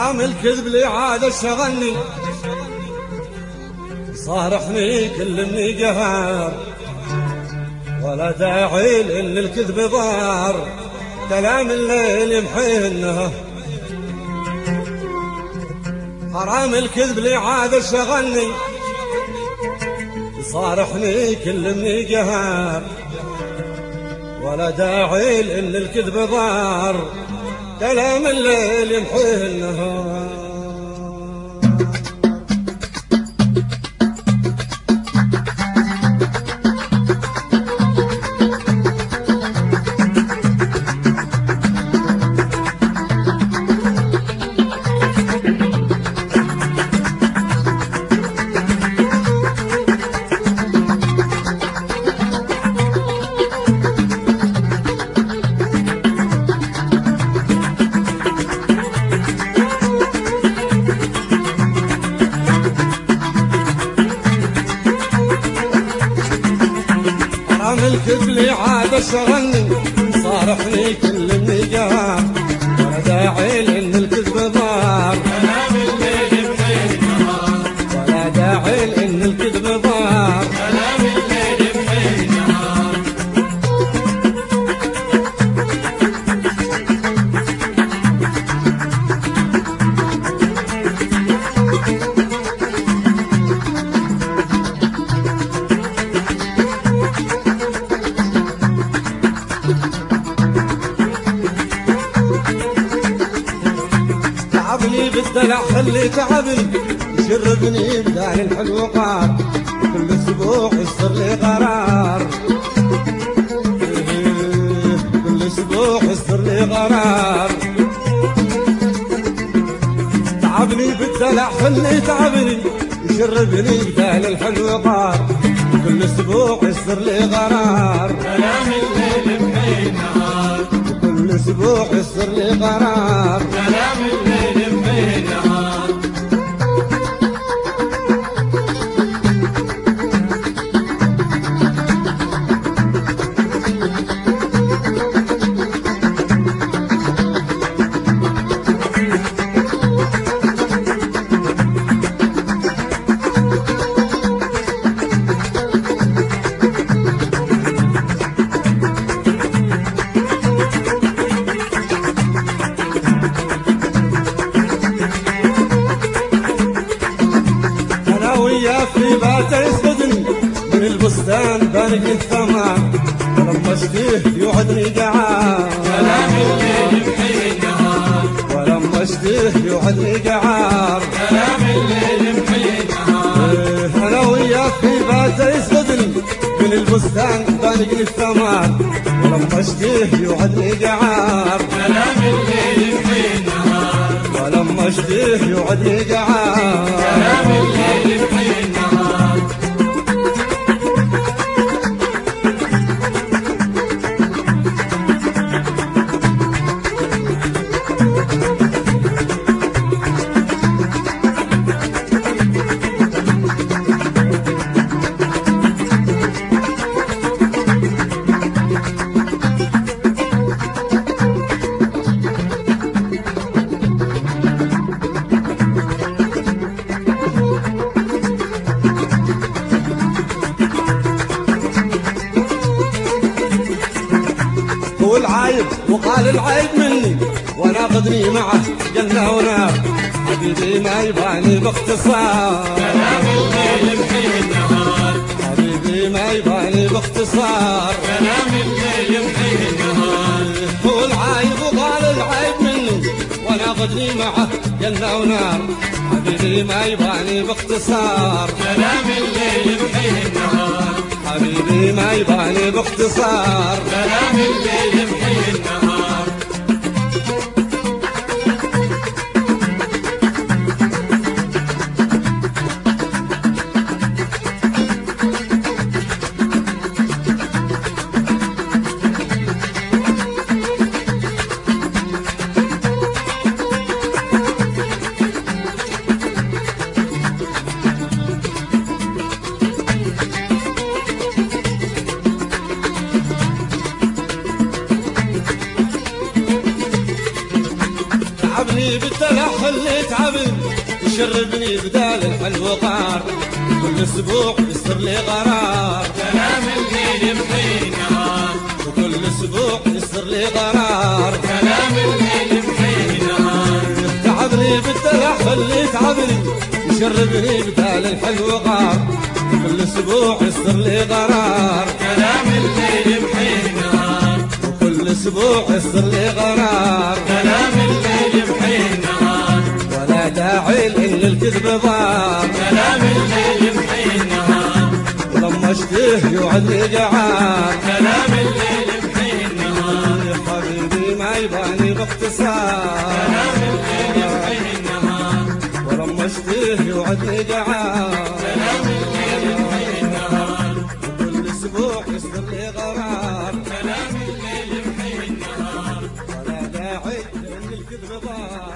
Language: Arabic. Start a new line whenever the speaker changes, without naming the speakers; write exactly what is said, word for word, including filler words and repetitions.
حرام الكذب لي عاد شغلني، صارحني كلمني قهر، ولا داعي لان الكذب ضار، كلام الليل يمحي النهار. حرام الكذب لي عاد شغلني، صارحني كلمني قهر، ولا داعي لان الكذب ضار، كلام الليل يمحيه النهار. حرام الكذب لي عاد شغلني، صارحني كلمني قهر، ولا داعي لان الكذب ضار، كلام الليل يمحي النهار، ولا داعي لان الكذب ضار، كلام الليل يمحي النهار. تعبني بالدلع خلي تعبني، يشربني بدال الحلو قار، كل اسبوع يصير لي قرار، كل اسبوع يصير لي قرار. تعبني بالدلع خلي تعبني، يشربني بدال الحلو قار، كل اسبوع يصير لي قرار، كلام الليل يمحي النهار، كل اسبوع يصير لي قرار، كلام الليل يمحي النهار. في بات يسقطني من البستان بارق الثمار، ولما اشتيه يوعدني قعار، كلام الليل يمحي النهار، ولما اشتيه يوعدني قعار، كلام الليل يمحي النهار. انا وياك في بات يسقطني من البستان بارق الثمار، ولما اشتيه يوعدني قعار، كلام الليل يمحي النهار، ولما اشتيه يوعدني قعار، كلام الليل يمحي النهار. هو العايب وقال العيب مني، وناقضني معه جنة ونار، حبيبي ما يباني باختصار، كلام الليل يمحي النهار، حبيبي ما يباني باختصار، كلام الليل يمحي النهار. هو العايب وقال العيب مني، وناقضني معه جنة ونار، حبيبي ما يباني باختصار، كلام الليل يمحي النهار، حبيبي ما يباني باختصار، كلام الليل يمحي النهار. اللي تعبني يشربني بدال الحلو قار كل اسبوع يصير لي قرار
كلام الليل يمحي النهار
وكل اسبوع يصير لي قرار
كلام الليل يمحي النهار
تعبني بالدلع اللي تعبني يشربني بدال الحلو قار كل اسبوع يصير لي قرار
كلام الليل يمحي النهار
وكل اسبوع يصير لي قرار
كلام الليل يمحي النهار
ولا داعي لان الكذب ضار
كلام الليل يمحي النهار
ولما اشتهي يوعدني جعان
كلام الليل يمحي النهار
يا حبيبي ما يباني باختصار
كلام الليل يمحي النهار
ولما اشتهي يوعدني جعان
كلام الليل يمحي النهار
وكل اسبوع يصير لي قرار
كلام الليل يمحي النهار
ولا داعي لان الكذب ضار